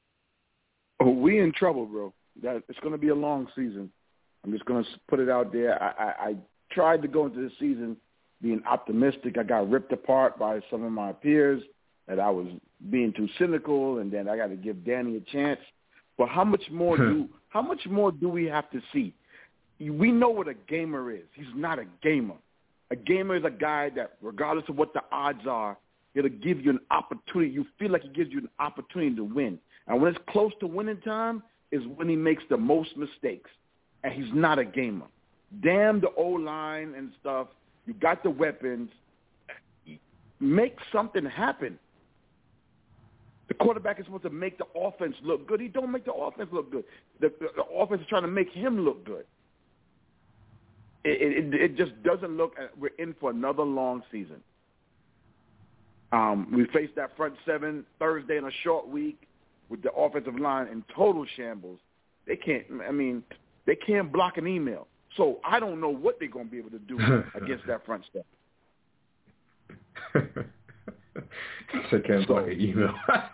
Oh, we in trouble, bro. That it's going to be a long season. I'm just going to put it out there. I, I, I tried to go into this season being optimistic. I got ripped apart by some of my peers that I was being too cynical, and then I got to give Danny a chance. But how much more do how much more do we have to see? We know what a gamer is. He's not a gamer. A gamer is a guy that, regardless of what the odds are, it'll give you an opportunity. You feel like he gives you an opportunity to win. And when it's close to winning time is when he makes the most mistakes. And he's not a gamer. Damn the O-line and stuff. You got the weapons. Make something happen. The quarterback is supposed to make the offense look good. He don't make the offense look good. The, the, the offense is trying to make him look good. It, it, it just doesn't look – we're in for another long season. Um, we faced that front seven Thursday in a short week with the offensive line in total shambles. They can't. I mean, they can't block an email. So I don't know what they're going to be able to do against that front step. They can't so, block an email.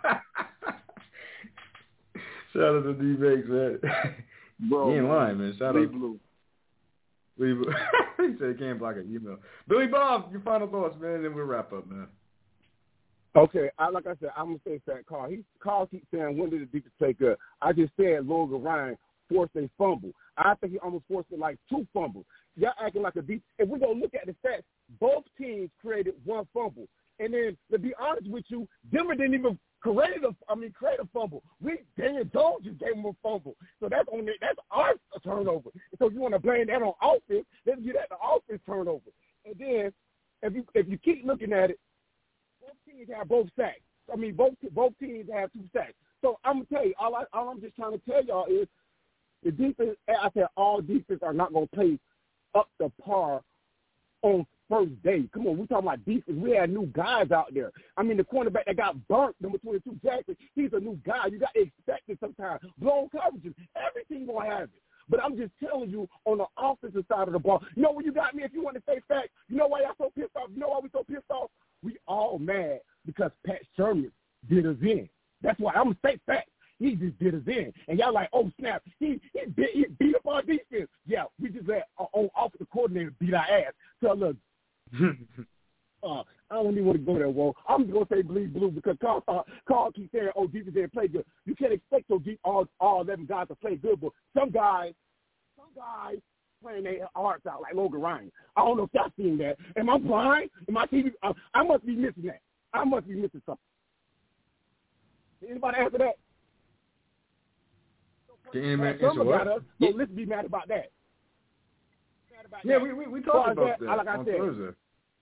Shout out to D-Bakes, man. Bro, he ain't lying, man. Shout out. Blue. He said he can't block an email. Billy Bob, your final thoughts, man, and then we'll wrap up, man. Okay, I, like I said, I'm going to say that Carl. He, Carl keeps saying, when did the defense play good? I just said Logan Ryan forced a fumble. I think he almost forced it like two fumbles. Y'all acting like a deep. If we go look at the stats, both teams created one fumble. And then, to be honest with you, Denver didn't even create a, I mean, create a fumble. We, Daniel Jones just gave him a fumble. So that's on that's our turnover. So if you want to blame that on offense, let's get at the offense turnover. And then, if you if you keep looking at it, both teams have both sacks. I mean, both both teams have two sacks. So I'm gonna tell you, all, I, all I'm just trying to tell y'all is the defense. I said all defense are not gonna play up to par on first day. Come on, we're talking about defense. We had new guys out there. I mean, the cornerback that got burnt, number twenty-two, Jackson, he's a new guy. You got to expect it sometimes. Blown coverages, everything gonna have it. But I'm just telling you, on the offensive side of the ball, you know where you got me, if you want to say facts, you know why y'all so pissed off? You know why we so pissed off? We all mad because Pat Sherman did us in. That's why I'm going to say facts. He just did us in. And y'all like, oh, snap, he he beat, he beat up our defense. Yeah, we just let our own offensive coordinator beat our ass. So, look, uh, I don't even want to go there, Whoa. I'm just going to say bleed blue because Carl, uh, Carl keeps saying, oh, defense didn't play good. You can't expect those deep, all, all eleven guys to play good, but some guys, some guys playing their hearts out like Logan Ryan. I don't know if y'all seen that. Am I blind? Am I T V? Uh, I must be missing that. I must be missing something. Did anybody answer that? Can anybody answer what? Us, so let's be mad about that. Mad about yeah, that. we we, we talked about that, that like I on said, Thursday.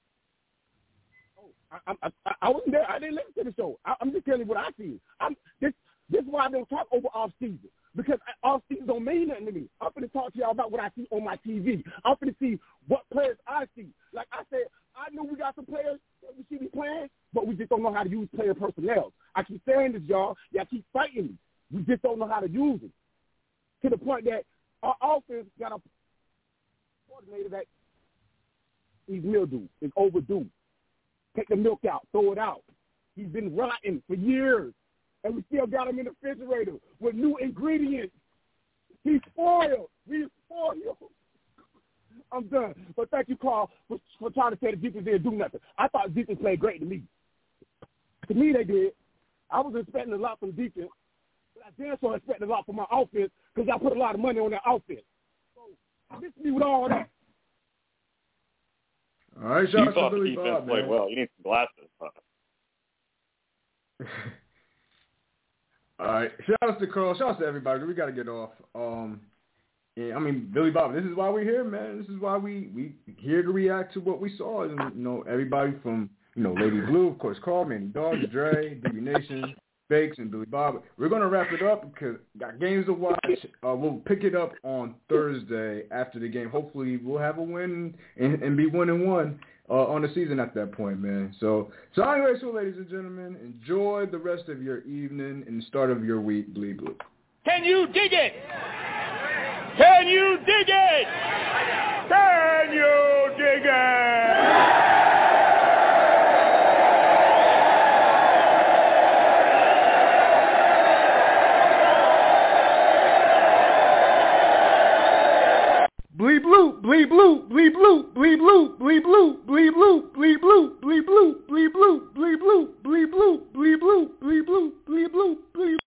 I, I, I, I wasn't there. I didn't listen to the show. I, I'm just telling you what I see. I'm, this this is why I don't talk over off season. Because off season don't mean nothing to me. I'm going to talk to y'all about what I see on my T V. I'm going to see what players I see. Like I said, I know we got some players that we should be playing, but we just don't know how to use player personnel. I keep saying this, y'all. Y'all keep fighting me. We just don't know how to use it. To the point that our offense got a coordinator that he's mildew, is overdue. Take the milk out, throw it out. He's been rotten for years. And we still got him in the refrigerator with new ingredients. He's spoiled. He's spoiled. I'm done. But thank you, Carl, for, for trying to say the defense didn't do nothing. I thought the defense played great to me. To me, they did. I was expecting a lot from the defense, but I did so expecting a lot from my offense because I put a lot of money on that offense. So, miss me with all that. All right, shout out to Billy defense Bob, played man. well. You need some glasses. Huh? All right, shout out to Carl. Shout out to everybody. We got to get off. Um, yeah, I mean, Billy Bob, this is why we're here, man. This is why we we here to react to what we saw. And, you know, everybody from, you know, Lady Blue, of course, Carl, Manny Dog, Dre, D B Nation, Bakes, and Billy Bob. We're going to wrap it up because got games to watch. Uh, we'll pick it up on Thursday after the game. Hopefully we'll have a win and, and be one and one uh, on the season at that point, man. So, so anyway, so ladies and gentlemen, enjoy the rest of your evening and the start of your week, Bleed Blue. Can you dig it? Can you dig it? Can you dig it? Bleed blue, bleed blue, bleed blue, bleed blue, bleed blue, bleed blue.